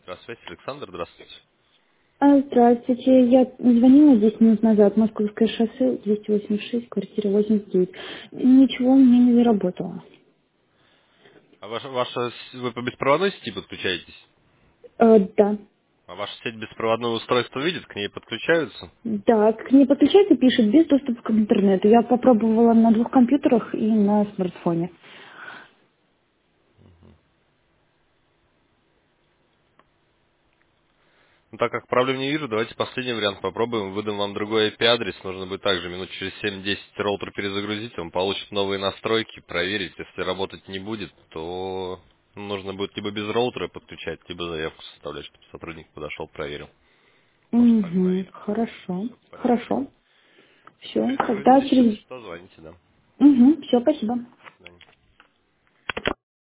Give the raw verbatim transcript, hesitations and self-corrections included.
Здравствуйте, Александр, здравствуйте. А, Здравствуйте, я звонила десять минут назад, Московское шоссе, двести восемьдесят шесть, квартира восемьдесят девять. Ничего у меня не заработало. А ваша, ваша, с- вы по беспроводной сети подключаетесь? Э, да. А ваша сеть беспроводное устройство видит, к ней подключаются? Да, к ней подключается, пишет без доступа к интернету. Я попробовала на двух компьютерах и на смартфоне. Ну, так как проблем не вижу, давайте последний вариант попробуем. Выдам вам другой ай пи-адрес. Нужно будет также минут через семь-десять роутер перезагрузить. Он получит новые настройки, проверить. Если работать не будет, то нужно будет либо без роутера подключать, либо заявку составлять, чтобы сотрудник подошел, проверил. Может, так Угу, проверить. хорошо, Все в порядке. хорошо. Если Все, тогда перезагрузитесь, если через... что, звоните, да. Угу, все, спасибо.